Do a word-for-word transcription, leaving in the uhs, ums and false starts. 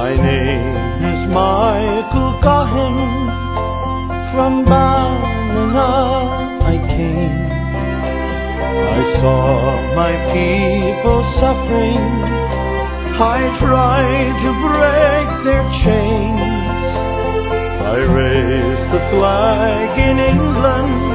My name is Michael Gaughan. From Ballina I came. I saw my people suffering. I tried to break their chains. I raised the flag in England.